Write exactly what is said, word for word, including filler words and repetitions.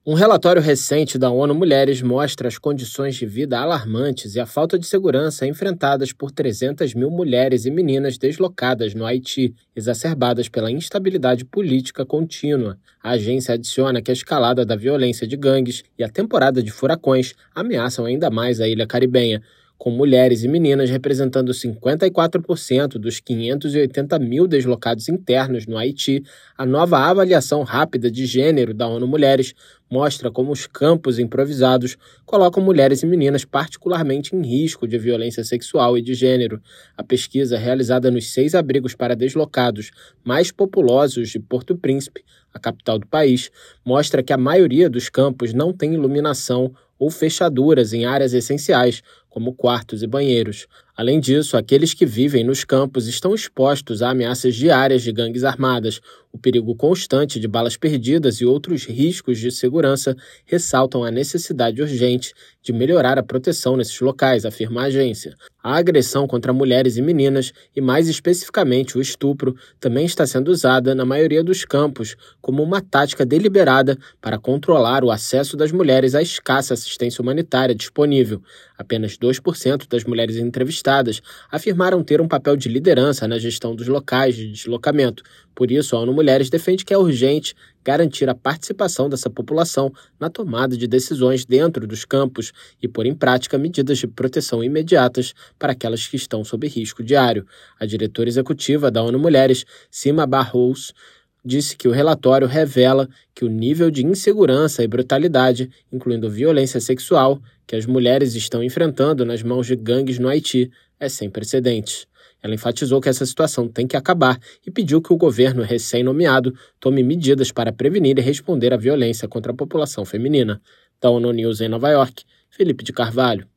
Um relatório recente da ONU Mulheres mostra as condições de vida alarmantes e a falta de segurança enfrentadas por trezentas mil mulheres e meninas deslocadas no Haiti, exacerbadas pela instabilidade política contínua. A agência adiciona que a escalada da violência de gangues e a temporada de furacões ameaçam ainda mais a ilha caribenha, com mulheres e meninas representando cinquenta e quatro por cento dos quinhentos e oitenta mil deslocados internos no Haiti. A nova avaliação rápida de gênero da ONU Mulheres mostra como os campos improvisados colocam mulheres e meninas particularmente em risco de violência sexual e de gênero. A pesquisa, realizada nos seis abrigos para deslocados mais populosos de Porto Príncipe, a capital do país, mostra que a maioria dos campos não tem iluminação ou fechaduras em áreas essenciais, como quartos e banheiros. Além disso, aqueles que vivem nos campos estão expostos a ameaças diárias de gangues armadas. O perigo constante de balas perdidas e outros riscos de segurança ressaltam a necessidade urgente de melhorar a proteção nesses locais, afirma a agência. A agressão contra mulheres e meninas, e mais especificamente o estupro, também está sendo usada na maioria dos campos como uma tática deliberada para controlar o acesso das mulheres à escassa assistência humanitária disponível. Apenas dois por cento das mulheres entrevistadas afirmaram ter um papel de liderança na gestão dos locais de deslocamento. Por isso, a ONU Mulheres defende que é urgente garantir a participação dessa população na tomada de decisões dentro dos campos e pôr em prática medidas de proteção imediatas para aquelas que estão sob risco diário. A diretora executiva da ONU Mulheres, Sima Barrows, disse que o relatório revela que o nível de insegurança e brutalidade, incluindo violência sexual, que as mulheres estão enfrentando nas mãos de gangues no Haiti, é sem precedentes. Ela enfatizou que essa situação tem que acabar e pediu que o governo recém-nomeado tome medidas para prevenir e responder à violência contra a população feminina. Da ONU News em Nova York, Felipe de Carvalho.